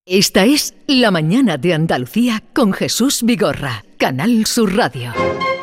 Esta es La Mañana de Andalucía con Jesús Vigorra, Canal Sur Radio.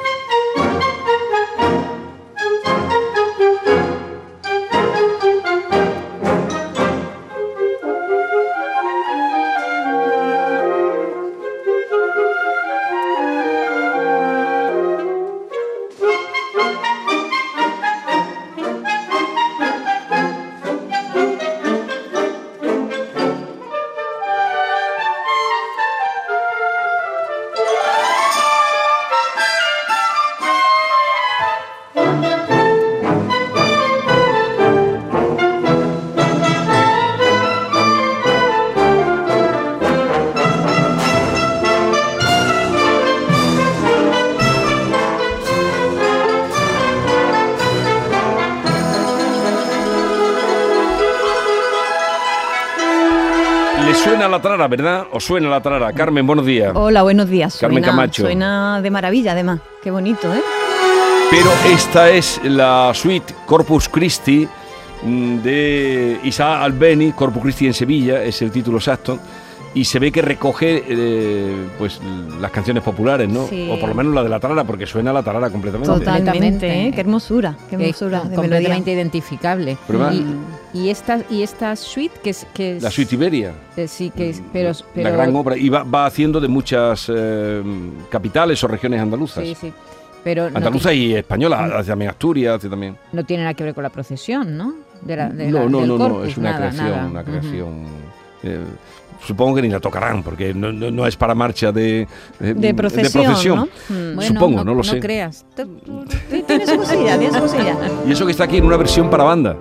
La trara, ¿verdad? ¿Os suena la trara? Carmen, buenos días. Hola, buenos días. Carmen Camacho. Suena de maravilla, además. Qué bonito, ¿eh? Pero esta es la suite Corpus Christi de Isaac Albéniz, Corpus Christi en Sevilla, es el título exacto, y se ve que recoge pues las canciones populares, ¿no? Sí. O por lo menos la de la trara, porque suena la tarara completamente. Totalmente, ¿eh? Qué hermosura de completamente melodía. Identificable. Y esta suite que es la suite Iberia. Sí, que es, pero la gran obra, y va haciendo de muchas capitales o regiones andaluzas. Sí. Pero andaluza y española, hace también Asturias, hace también. No tiene nada que ver con la procesión, ¿no? No, es una creación. Supongo que ni la tocarán, porque no es para marcha de procesión. ¿No? Bueno, supongo, no lo sé. No creas. Tiene su cosilla. Y eso que está aquí en una versión para banda.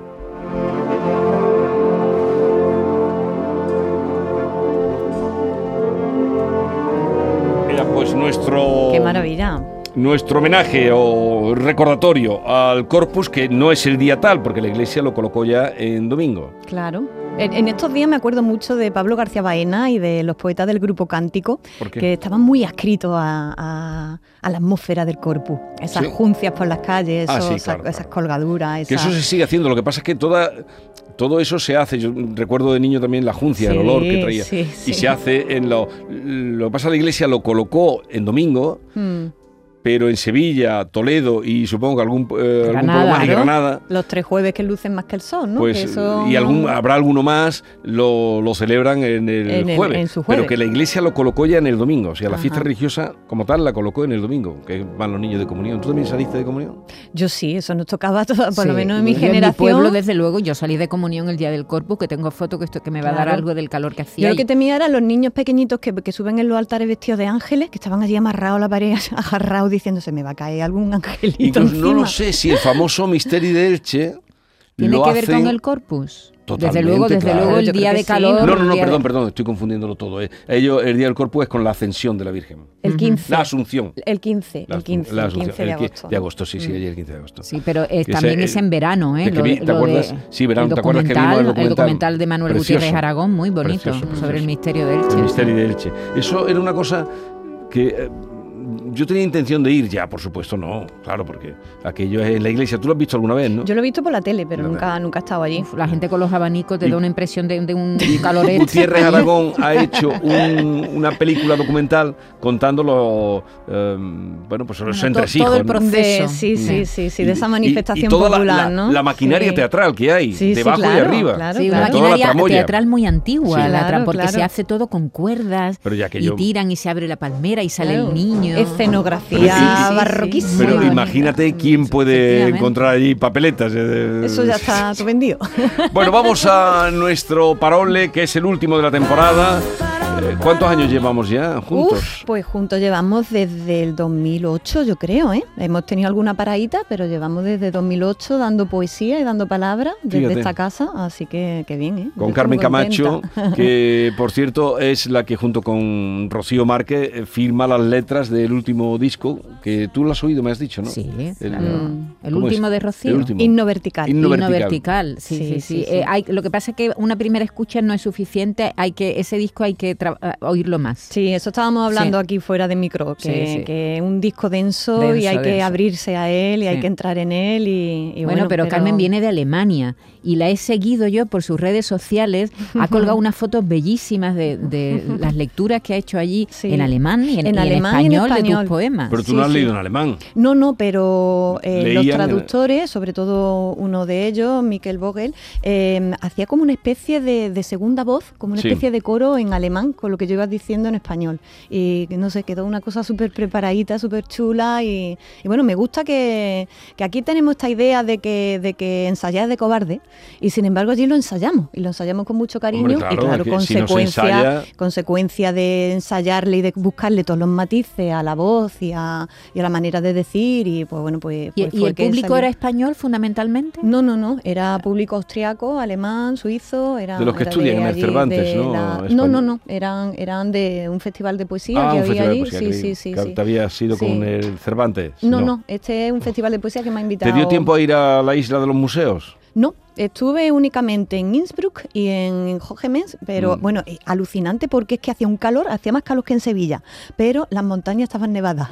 Mira, pues ¡Qué maravilla! Nuestro homenaje o recordatorio al Corpus, que no es el día tal, porque la Iglesia lo colocó ya en domingo. Claro. En estos días me acuerdo mucho de Pablo García Baena y de los poetas del Grupo Cántico, que estaban muy adscritos a la atmósfera del Corpus. Esas juncias por las calles, esas colgaduras. Que eso se sigue haciendo, lo que pasa es que todo eso se hace. Yo recuerdo de niño también la juncia, el olor que traía. Y se hace en lo que pasa, la Iglesia lo colocó en domingo. Pero en Sevilla, Toledo y supongo que algún pueblo más, y Granada. Los 3 jueves que lucen más que el sol, ¿no? Pues, y habrá alguno más, lo celebran en el jueves. En su jueves. Pero que la Iglesia lo colocó ya en el domingo. O sea, la fiesta religiosa como tal la colocó en el domingo, que van los niños de comunión. ¿Tú también saliste de comunión? Yo sí, eso nos tocaba por lo menos en mi generación. En mi pueblo, desde luego, yo salí de comunión el día del Corpus, que tengo foto que me va a dar algo del calor que hacía. Yo lo que temía eran los niños pequeñitos que suben en los altares vestidos de ángeles, que estaban allí amarrados a la pared, agarrados, diciéndose, me va a caer algún angelito incluso encima. No lo sé si el famoso Misterio de Elche ¿tiene que ver con el Corpus? Desde luego el día de calor. No, perdón, estoy confundiéndolo todo. Ellos, el día del Corpus es con la ascensión de la Virgen. El 15. La Asunción. El 15 de agosto. De agosto, sí, ayer el 15 de agosto. Sí, pero también es en verano, ¿eh? ¿Te acuerdas? Sí, verano. ¿Te acuerdas que vimos el documental de Manuel Gutiérrez Aragón? Muy bonito, sobre el misterio de Elche. El misterio de Elche. Eso era una cosa que yo tenía intención de ir ya, por supuesto, no, claro, porque aquello es en la iglesia. ¿Tú lo has visto alguna vez, no? Yo lo he visto por la tele, pero nunca he estado allí. La gente con los abanicos te da una impresión de un calorete. Gutiérrez Aragón ha hecho una película documental contando los entresijos. Todo el proceso. Sí, de esa manifestación popular, ¿no? La maquinaria teatral que hay, debajo y arriba. Claro. Una maquinaria teatral muy antigua, porque se hace todo con cuerdas, y tiran y se abre la palmera y sale el niño. Escenografía barroquísima. Pero imagínate quién puede encontrar allí papeletas. Eso ya está todo vendido. Bueno, vamos a nuestro parole, que es el último de la temporada. ¿Cuántos años llevamos ya juntos? Pues juntos llevamos desde el 2008, yo creo, ¿eh? Hemos tenido alguna paradita, pero llevamos desde 2008 dando poesía y dando palabras desde esta casa, así que bien, ¿eh? Con Carmen Camacho, que por cierto es la que junto con Rocío Márquez firma las letras del último disco, que tú lo has oído, me has dicho, ¿no? Sí, el último de Rocío. Himno vertical. Himno vertical, sí. Lo que pasa es que una primera escucha no es suficiente, ese disco hay que oírlo más. Sí, eso estábamos hablando aquí fuera de micro, que es un disco denso y hay que abrirse a él y hay que entrar en él. Y bueno, pero Carmen viene de Alemania y la he seguido yo por sus redes sociales. Ha colgado unas fotos bellísimas de las lecturas que ha hecho allí en alemán y en español de tus poemas. Pero tú no has leído en alemán. No, pero los traductores, sobre todo uno de ellos, Michael Vogel, hacía como una especie de segunda voz, como una especie de coro en alemán, con lo que yo iba diciendo en español. Y no sé, quedó una cosa súper preparadita, súper chula. Y bueno, me gusta que aquí tenemos esta idea de que ensayar es de cobarde, y sin embargo allí lo ensayamos, y lo ensayamos con mucho cariño. Hombre, claro, y claro, consecuencia de ensayarle y de buscarle todos los matices a la voz y a la manera de decir, y pues bueno, pues ¿Y el público era español fundamentalmente? No, era público austriaco, alemán, suizo, de los que estudian en el Cervantes, ¿no? Eran de un festival de poesía que había allí. Sí. ¿Te habías ido con el Cervantes? No, este es un festival de poesía que me ha invitado. ¿Te dio tiempo a ir a la isla de los museos? No, estuve únicamente en Innsbruck y en Hohenems, pero bueno, alucinante porque es que hacía más calor que en Sevilla, pero las montañas estaban nevadas.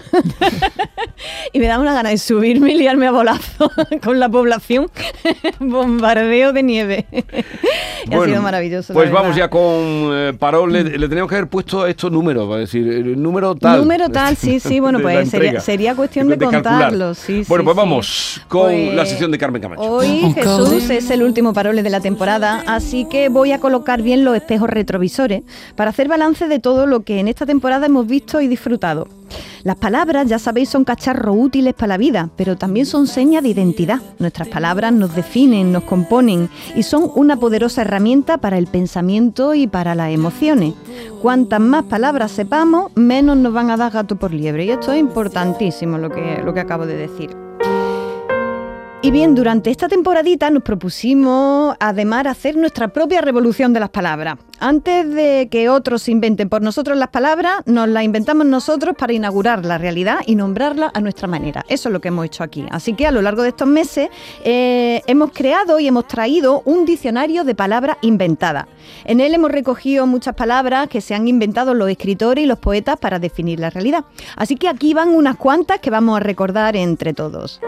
Y me daba una gana de subirme y liarme a bolazo con la población. Bombardeo de nieve. Bueno, ha sido maravilloso. Pues vamos ya con Parol. Le teníamos que haber puesto estos números, es decir, el número tal. Número tal, sí, bueno, pues sería cuestión de contarlo. Bueno, pues vamos con la sección de Carmen Camacho. Hoy Jesús es el último Parole de la temporada, así que voy a colocar bien los espejos retrovisores para hacer balance de todo lo que en esta temporada hemos visto y disfrutado. Las palabras, ya sabéis, son cacharros útiles para la vida, pero también son señas de identidad. Nuestras palabras nos definen, nos componen y son una poderosa herramienta para el pensamiento y para las emociones. Cuantas más palabras sepamos, menos nos van a dar gato por liebre. Y esto es importantísimo lo que acabo de decir. Y bien, durante esta temporadita nos propusimos además hacer nuestra propia revolución de las palabras. Antes de que otros inventen por nosotros las palabras, nos las inventamos nosotros para inaugurar la realidad y nombrarla a nuestra manera. Eso es lo que hemos hecho aquí. Así que a lo largo de estos meses hemos creado y hemos traído un diccionario de palabras inventadas. En él hemos recogido muchas palabras que se han inventado los escritores y los poetas para definir la realidad. Así que aquí van unas cuantas que vamos a recordar entre todos.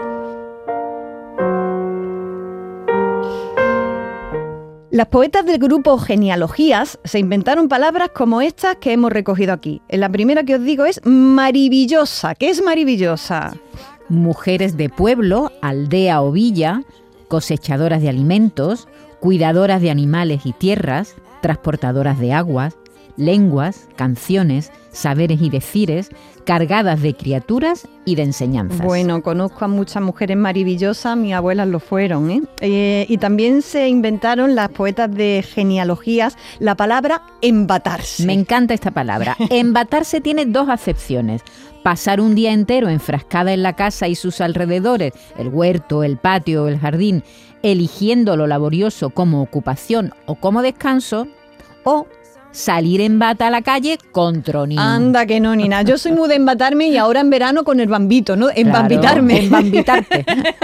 Las poetas del grupo Genealogías se inventaron palabras como estas que hemos recogido aquí. La primera que os digo es maribillosa. ¿Qué es maribillosa? Mujeres de pueblo, aldea o villa, cosechadoras de alimentos, cuidadoras de animales y tierras, transportadoras de aguas, lenguas, canciones, saberes y decires, cargadas de criaturas y de enseñanzas. Bueno, conozco a muchas mujeres maravillosas, mis abuelas lo fueron, y también se inventaron las poetas de genealogías la palabra embatarse. Me encanta esta palabra. Embatarse tiene dos acepciones. Pasar un día entero enfrascada en la casa y sus alrededores, el huerto, el patio, el jardín, eligiendo lo laborioso como ocupación o como descanso, o salir en bata a la calle con tronín. Anda que no, Nina. Yo soy muy de embatarme y ahora en verano con el bambito, ¿no? Embambitarme. Embambitarte.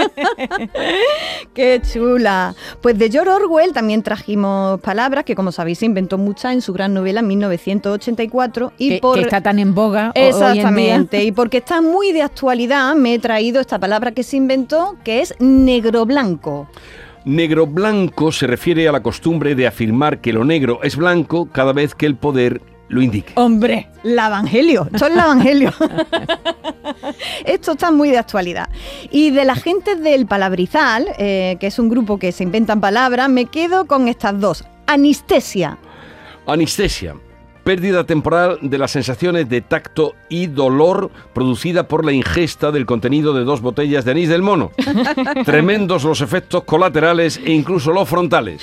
¡Qué chula! Pues de George Orwell también trajimos palabras que, como sabéis, se inventó muchas en su gran novela 1984. Que está tan en boga exactamente, hoy en día. Y porque está muy de actualidad, me he traído esta palabra que se inventó, que es negro-blanco. Negro-blanco se refiere a la costumbre de afirmar que lo negro es blanco cada vez que el poder lo indique. ¡Hombre! ¡El evangelio! Esto es el evangelio. Esto está muy de actualidad. Y de la gente del Palabrizal, que es un grupo que se inventan palabras, me quedo con estas dos. Anestesia. Anestesia. Pérdida temporal de las sensaciones de tacto y dolor producida por la ingesta del contenido de 2 botellas de anís del mono. Tremendos los efectos colaterales e incluso los frontales.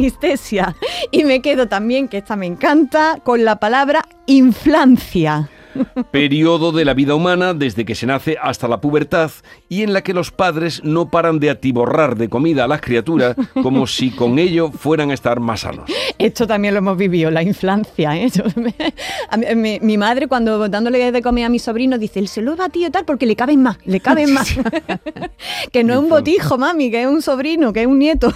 Anestesia. Y me quedo también, que esta me encanta, con la palabra inflancia. Periodo de la vida humana desde que se nace hasta la pubertad y en la que los padres no paran de atiborrar de comida a las criaturas como si con ello fueran a estar más sanos. Esto también lo hemos vivido, la infancia, ¿eh? Mi madre, cuando dándole de comer a mis sobrinos, dice, él se lo he batido y tal porque le caben más. Que no es un botijo, mami, que es un sobrino, que es un nieto.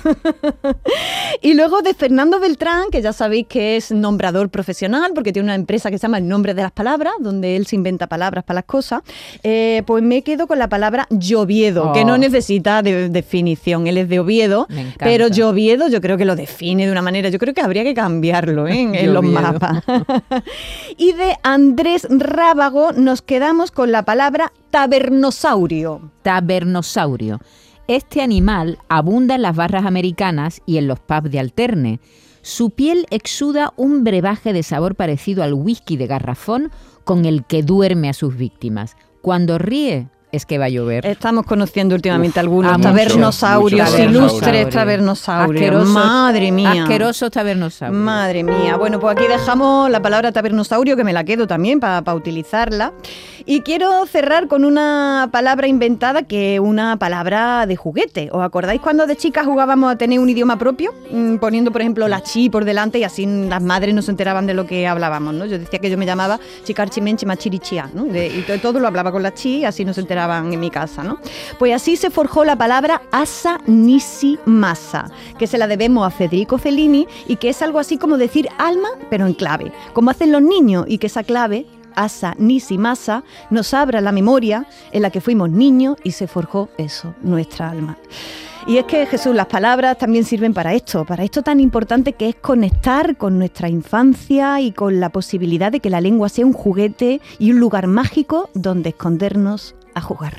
Y luego de Fernando Beltrán, que ya sabéis que es nombrador profesional, porque tiene una empresa que se llama El Nombre de las Palabras, donde él se inventa palabras para las cosas, pues me quedo con la palabra lloviedo, que no necesita definición. Él es de Oviedo, pero lloviedo yo creo que lo define de una manera, yo creo que habría que cambiarlo en los mapas. Y de Andrés Rábago nos quedamos con la palabra tabernosaurio. Tabernosaurio. Este animal abunda en las barras americanas y en los pubs de alterne. Su piel exuda un brebaje de sabor parecido al whisky de garrafón con el que duerme a sus víctimas. Cuando ríe, es que va a llover. Estamos conociendo últimamente algunos tabernosaurios, ilustres tabernosaurios. Madre mía. Asquerosos tabernosaurios. Madre mía. Bueno, pues aquí dejamos la palabra tabernosaurio, que me la quedo también para utilizarla. Y quiero cerrar con una palabra inventada, que es una palabra de juguete. ¿Os acordáis cuando de chicas jugábamos a tener un idioma propio? Poniendo, por ejemplo, la chi por delante y así las madres no se enteraban de lo que hablábamos, ¿no? Yo decía que yo me llamaba chicarchimenchi machirichía, ¿no? Y todo lo hablaba con la chi y así no se enteraban en mi casa, ¿no? Pues así se forjó la palabra asa nisi masa, que se la debemos a Federico Fellini y que es algo así como decir alma, pero en clave, como hacen los niños, y que esa clave asa nisi masa nos abra la memoria en la que fuimos niños y se forjó eso, nuestra alma. Y es que, Jesús, las palabras también sirven para esto tan importante que es conectar con nuestra infancia y con la posibilidad de que la lengua sea un juguete y un lugar mágico donde escondernos a jugar.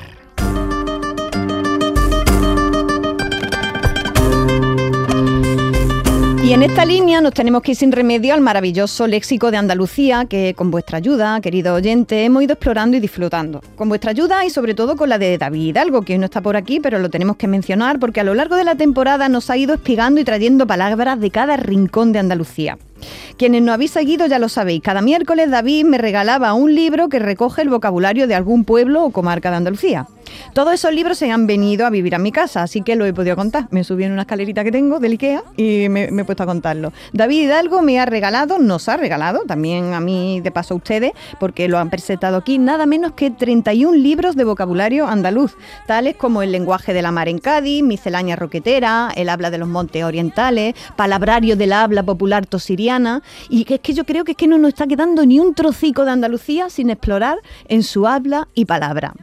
Y en esta línea nos tenemos que ir sin remedio al maravilloso léxico de Andalucía, que con vuestra ayuda, queridos oyentes, hemos ido explorando y disfrutando. Con vuestra ayuda y sobre todo con la de David Hidalgo, que hoy no está por aquí, pero lo tenemos que mencionar porque a lo largo de la temporada nos ha ido espigando y trayendo palabras de cada rincón de Andalucía. Quienes nos habéis seguido ya lo sabéis, cada miércoles David me regalaba un libro que recoge el vocabulario de algún pueblo o comarca de Andalucía. Todos esos libros se han venido a vivir a mi casa, así que lo he podido contar. Me subí en una escalerita que tengo del Ikea y me he puesto a contarlo. David Hidalgo nos ha regalado, también a mí de paso a ustedes, porque lo han presentado aquí, nada menos que 31 libros de vocabulario andaluz, tales como El lenguaje de la mar en Cádiz, Miscelánea roquetera, El habla de los montes orientales, Palabrario de la habla popular tosiriana, y que es que yo creo que es que no nos está quedando ni un trocico de Andalucía sin explorar en su habla y palabra.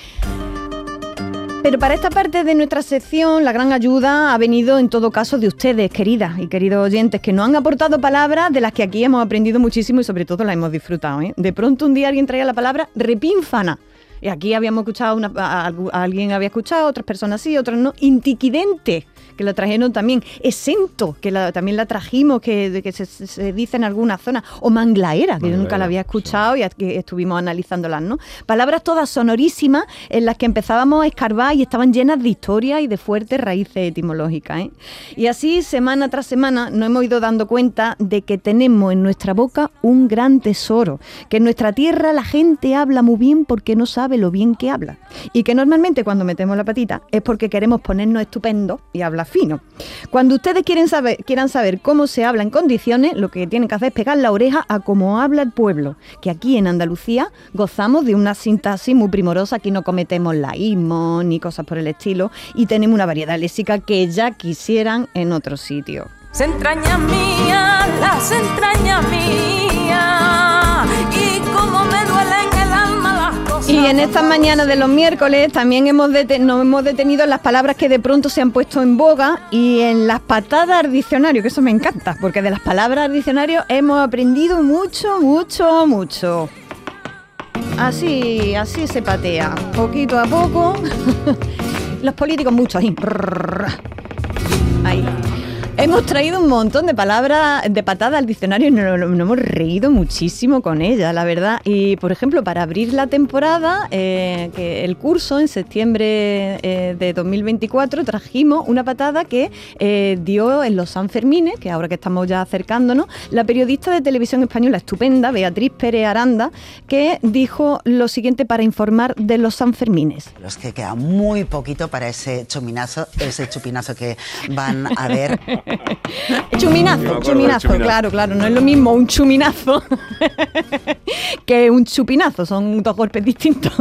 Pero para esta parte de nuestra sección, la gran ayuda ha venido en todo caso de ustedes, queridas y queridos oyentes, que nos han aportado palabras de las que aquí hemos aprendido muchísimo y sobre todo las hemos disfrutado, ¿eh? De pronto un día alguien traía la palabra repínfana. Y aquí habíamos escuchado, alguien había escuchado, otras personas sí, otras no. Intiquidente, que la trajeron también. Esento, que también la trajimos, que se dice en alguna zona. O manglaera, que yo nunca la había escuchado, sí. Y aquí estuvimos analizándolas, ¿no? Palabras todas sonorísimas en las que empezábamos a escarbar y estaban llenas de historia y de fuertes raíces etimológicas, ¿eh? Y así, semana tras semana, nos hemos ido dando cuenta de que tenemos en nuestra boca un gran tesoro, que en nuestra tierra la gente habla muy bien porque no sabe lo bien que habla, y que normalmente cuando metemos la patita es porque queremos ponernos estupendos y hablar fino. Cuando ustedes quieran saber cómo se habla en condiciones, lo que tienen que hacer es pegar la oreja a cómo habla el pueblo, que aquí en Andalucía gozamos de una sintaxis muy primorosa, aquí no cometemos laísmos ni cosas por el estilo, y tenemos una variedad léxica que ya quisieran en otro sitio. Se entraña mía, las entrañas mías, y cómo me duelen el alma las cosas. Y en estas mañanas de los miércoles también nos hemos detenido en las palabras que de pronto se han puesto en boga y en las patadas al diccionario, que eso me encanta, porque de las palabras al diccionario hemos aprendido mucho, mucho, mucho. Así se patea, poquito a poco. Los políticos mucho, ahí. Hemos traído un montón de palabras de patada al diccionario y nos hemos reído muchísimo con ellas, la verdad. Y, por ejemplo, para abrir la temporada, que el curso en septiembre de 2024, trajimos una patada que dio en los Sanfermines, que ahora que estamos ya acercándonos, la periodista de televisión española estupenda, Beatriz Pérez Aranda, que dijo lo siguiente para informar de los Sanfermines. Los que queda muy poquito para ese chupinazo que van a ver. Chuminazo, claro, no es lo mismo un chuminazo que un chupinazo, son dos golpes distintos.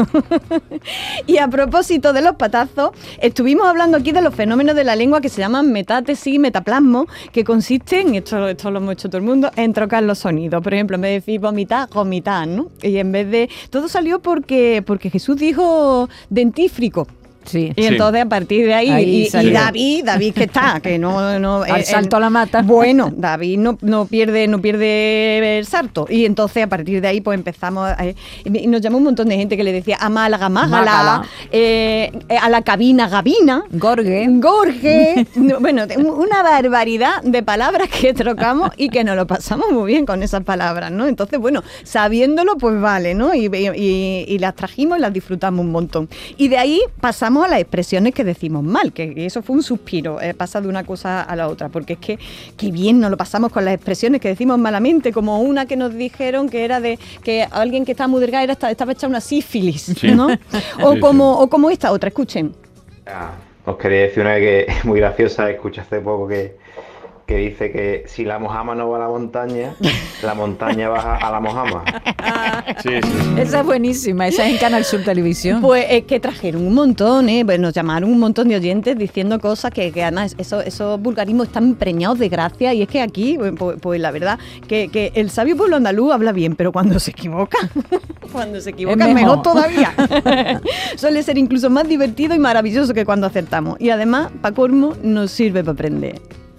Y a propósito de los patazos, estuvimos hablando aquí de los fenómenos de la lengua que se llaman metátesis y metaplasmo, que consisten, esto lo hemos hecho todo el mundo, en trocar los sonidos. Por ejemplo, en vez de decir vomitar, gomitar, ¿no? Y en vez de... Todo salió porque Jesús dijo dentífrico. Sí. Y entonces a partir de ahí y David que está, que no al salto a la mata. Bueno, David no pierde el salto. Y entonces a partir de ahí pues empezamos y nos llamó un montón de gente que le decía a Málaga, Mágala, a la cabina, Gabina, Gorge. Bueno, una barbaridad de palabras que trocamos y que nos lo pasamos muy bien con esas palabras, ¿no? Entonces, bueno, sabiéndolo, pues vale, ¿no? Y las trajimos y las disfrutamos un montón. Y de ahí pasamos a las expresiones que decimos mal, que eso fue un suspiro, pasa de una cosa a la otra, porque es que qué bien nos lo pasamos con las expresiones que decimos malamente, como una que nos dijeron que era de que alguien que estaba muy delgada estaba hecha una sífilis, sí. ¿No? O como esta otra, escuchen. Os quería decir una que es muy graciosa, escuché hace poco que dice que si la mojama no va a la montaña baja a la mojama. Sí. Esa es buenísima, esa es en Canal Sur Televisión. Pues es que trajeron un montón, pues nos llamaron un montón de oyentes diciendo cosas que además esos vulgarismos están preñados de gracia, y es que aquí, pues la verdad, que el sabio pueblo andaluz habla bien, pero cuando se equivoca es mejor todavía. Suele ser incluso más divertido y maravilloso que cuando acertamos. Y además, para colmo, nos sirve para aprender.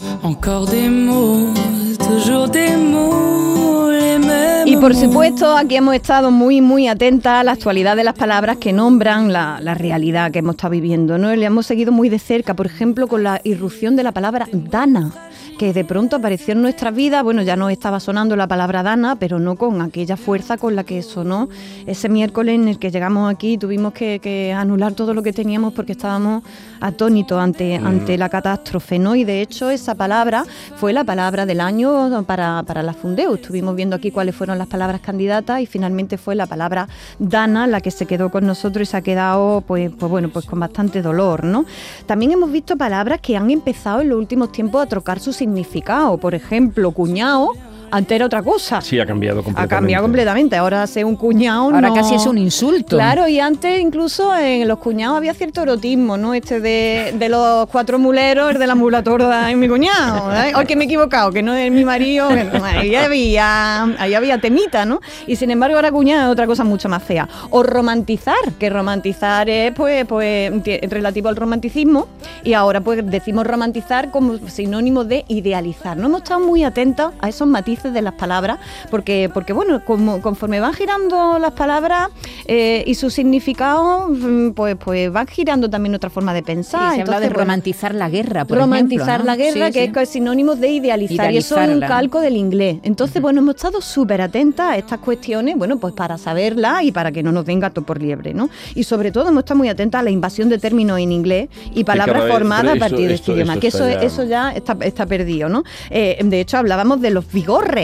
Y por supuesto, aquí hemos estado muy, muy atentas a la actualidad de las palabras que nombran la realidad que hemos estado viviendo, ¿no? Le hemos seguido muy de cerca, por ejemplo, con la irrupción de la palabra dana, que de pronto apareció en nuestras vidas. Bueno, ya no estaba sonando la palabra dana, pero no con aquella fuerza con la que sonó ese miércoles en el que llegamos aquí y tuvimos que anular todo lo que teníamos porque estábamos atónitos ante la catástrofe, ¿no? Y de hecho esa palabra fue la palabra del año para la Fundeu. Estuvimos viendo aquí cuáles fueron las palabras candidatas y finalmente fue la palabra dana la que se quedó con nosotros y se ha quedado pues con bastante dolor, ¿no? También hemos visto palabras que han empezado en los últimos tiempos a trocar su significado. Por ejemplo, cuñado. Antes era otra cosa. Sí, ha cambiado completamente. Ha cambiado completamente. Ahora ser un cuñado ahora no... casi es un insulto. Claro, y antes incluso en los cuñados había cierto erotismo, ¿no? De los cuatro muleros, el de la mula torda es mi cuñado. ¿Eh? O que me he equivocado, que no es mi marido. Ahí había temita, ¿no? Y sin embargo ahora cuñado es otra cosa mucho más fea. O romantizar, que romantizar es pues relativo al romanticismo, y ahora pues decimos romantizar como sinónimo de idealizar. No hemos estado muy atentos a esos matices de las palabras, porque bueno, conforme van girando las palabras y su significado, pues van girando también otra forma de pensar. Sí, se habla de romantizar la guerra, por romantizar ejemplo, ¿no? la guerra, sí. Es sinónimo de idealizar, y eso es un calco del inglés. Entonces, bueno, hemos estado súper atentas a estas cuestiones, bueno, pues para saberlas y para que no nos den gato por liebre, ¿no? Y sobre todo hemos estado muy atentas a la invasión de términos en inglés y palabras formadas a partir de este idioma, que eso ya está perdido, ¿no? De hecho, hablábamos de los vigorres,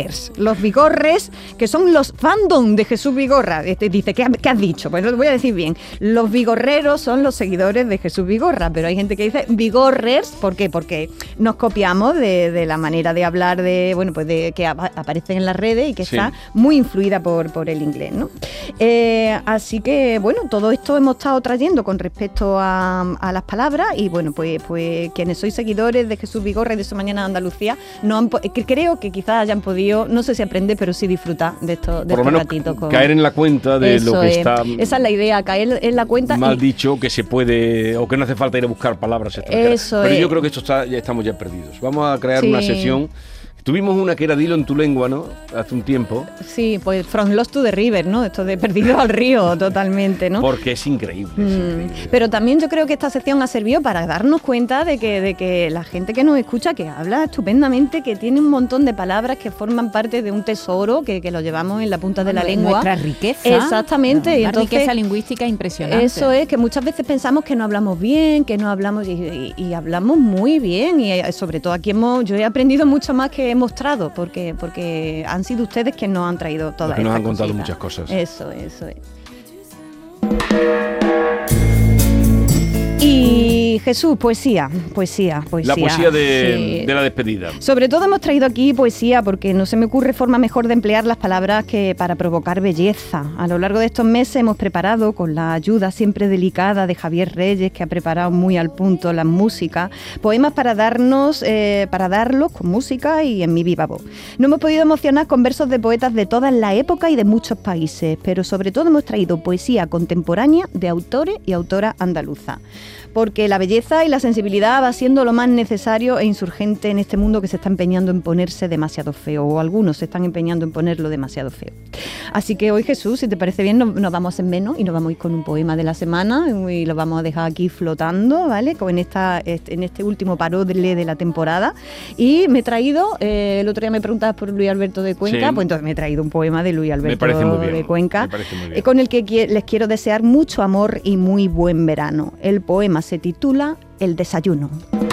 que son los fandom de Jesús Vigorra. Dice, ¿qué has dicho? Pues lo voy a decir bien. Los vigorreros son los seguidores de Jesús Vigorra, pero hay gente que dice vigorrers. ¿Por qué? Porque nos copiamos de la manera de hablar de que aparecen en las redes y que está muy influida por el inglés, ¿no? Así que, bueno, todo esto hemos estado trayendo con respecto a las palabras, y bueno, pues quienes sois seguidores de Jesús Vigorra y de Su Mañana de Andalucía, creo que quizás hayan podido, no sé si aprender, pero sí disfrutar de estos ratitos. Caer en la cuenta de lo que está... Esa es la idea, caer en la cuenta. Mal dicho, que se puede, o que no hace falta ir a buscar palabras extranjeras. Pero yo creo que ya estamos ya perdidos. Vamos a crear una sesión. Tuvimos una que era Dilo en tu lengua, ¿no? Hace un tiempo. Sí, pues From Lost to the River, ¿no? Esto de perdido al río, totalmente, ¿no? Porque es increíble, es increíble. Pero también yo creo que esta sección ha servido para darnos cuenta de que la gente que nos escucha, que habla estupendamente, que tiene un montón de palabras que forman parte de un tesoro que lo llevamos en la punta de la lengua. Nuestra riqueza. Exactamente. Una y entonces, riqueza lingüística impresionante. Eso es, que muchas veces pensamos que no hablamos bien, que no hablamos y hablamos muy bien. Y sobre todo aquí yo he aprendido mucho más que he mostrado, porque han sido ustedes quienes nos han traído todas estas cosas. Nos han contado muchas cosas. Eso es. Y Jesús, poesía. La poesía de la despedida. Sobre todo hemos traído aquí poesía porque no se me ocurre forma mejor de emplear las palabras que para provocar belleza. A lo largo de estos meses hemos preparado, con la ayuda siempre delicada de Javier Reyes, que ha preparado muy al punto las músicas, poemas para darlos con música y en mi viva voz. No hemos podido emocionar con versos de poetas de todas las épocas y de muchos países, pero sobre todo hemos traído poesía contemporánea de autores y autoras andaluzas. Porque la belleza y la sensibilidad va siendo lo más necesario e insurgente en este mundo que se está empeñando en ponerse demasiado feo, o algunos se están empeñando en ponerlo demasiado feo. Así que hoy, Jesús, si te parece bien, nos vamos en menos y nos vamos a ir con un poema de la semana y lo vamos a dejar aquí flotando, ¿vale? En este último parole de la temporada. Y me he traído, el otro día me preguntabas por Luis Alberto de Cuenca, pues entonces me he traído un poema de Luis Alberto de Cuenca, con el que les quiero desear mucho amor y muy buen verano. El poema se titula El desayuno.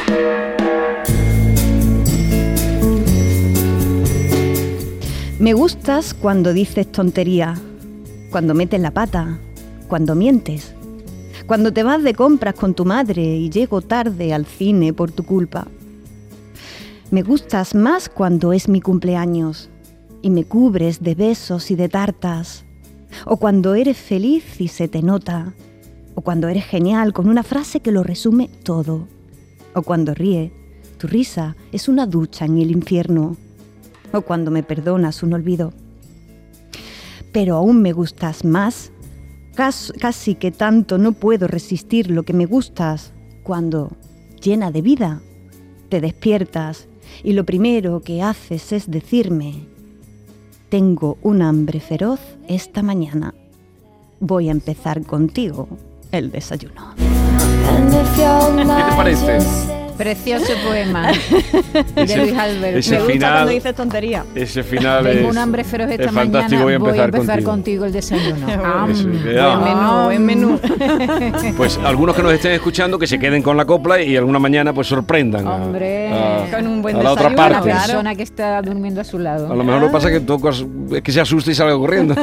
Me gustas cuando dices tontería, cuando metes la pata, cuando mientes, cuando te vas de compras con tu madre y llego tarde al cine por tu culpa. Me gustas más cuando es mi cumpleaños y me cubres de besos y de tartas, o cuando eres feliz y se te nota, o cuando eres genial con una frase que lo resume todo, o cuando ríes, tu risa es una ducha en el infierno, o cuando me perdonas un olvido. Pero aún me gustas más, casi que tanto no puedo resistir lo que me gustas, cuando, llena de vida, te despiertas y lo primero que haces es decirme: tengo un hambre feroz esta mañana, voy a empezar contigo el desayuno. ¿Qué te parece? Precioso poema de Luis Alberto. Me gusta cuando dices tontería. Ese final tengo un hambre feroz esta mañana, voy a empezar contigo el desayuno. Buen menú. Pues algunos que nos estén escuchando que se queden con la copla y alguna mañana pues sorprendan con un buen a la otra desayuno, parte. A la persona que está durmiendo a su lado. A lo mejor lo que pasa es que se asuste y salga corriendo.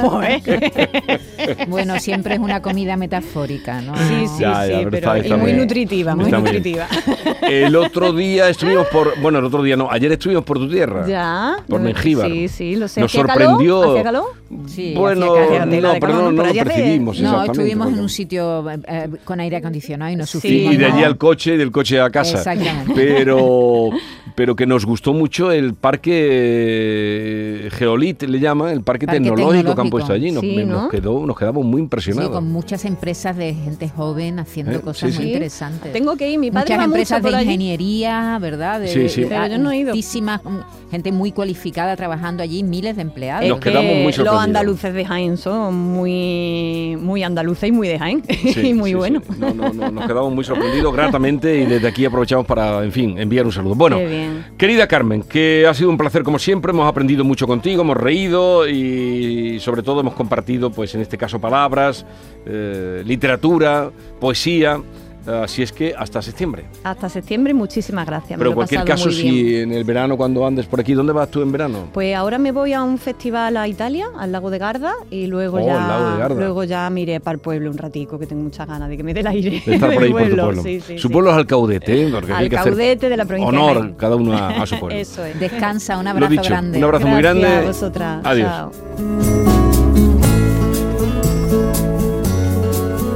Bueno, siempre es una comida metafórica, ¿no? Sí, pero y muy nutritiva, muy nutritiva. El otro día estuvimos ayer estuvimos por tu tierra. Ya. Por Mengíbar. Sí, lo sé. Nos sorprendió. ¿Hacía calor? Sí, bueno, pero no lo percibimos. No, estuvimos en un sitio con aire acondicionado y nos sufrimos. Y de allí al coche y del coche a casa. Exactamente. Pero que nos gustó mucho el parque Geolit, le llama, el parque tecnológico que han puesto allí. Nos quedamos muy impresionados. Sí, con muchas empresas de gente joven haciendo cosas muy interesantes. Tengo que ir, mi padre muchas empresas de allí. ingeniería, ¿verdad? Pero yo no he ido. Altísima gente muy cualificada trabajando allí, miles de empleados. Nos quedamos muy sorprendidos. Los andaluces de Jaén son muy andaluces y muy de Jaén. Y muy buenos. Nos quedamos muy sorprendidos gratamente y desde aquí aprovechamos para, en fin, enviar un saludo. Bueno, querida Carmen, que ha sido un placer como siempre, hemos aprendido mucho contigo, hemos reído y sobre todo hemos compartido, pues en este caso, palabras, literatura, poesía. Así es que hasta septiembre. Hasta septiembre, muchísimas gracias. Pero en cualquier caso, si en el verano cuando andes por aquí, ¿dónde vas tú en verano? Pues ahora me voy a un festival a Italia, al lago de Garda, y luego ya me iré para el pueblo un ratico, que tengo muchas ganas de que me dé el aire. De estar por ahí por tu pueblo. Su pueblo es Alcaudete, ¿eh? Alcaudete de la provincia de honor cada uno a su pueblo. Eso es. Descansa, un abrazo grande. Un abrazo muy grande. Gracias a vosotras. Adiós. Chao.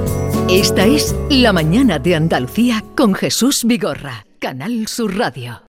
Esta es La Mañana de Andalucía con Jesús Vigorra, Canal Sur Radio.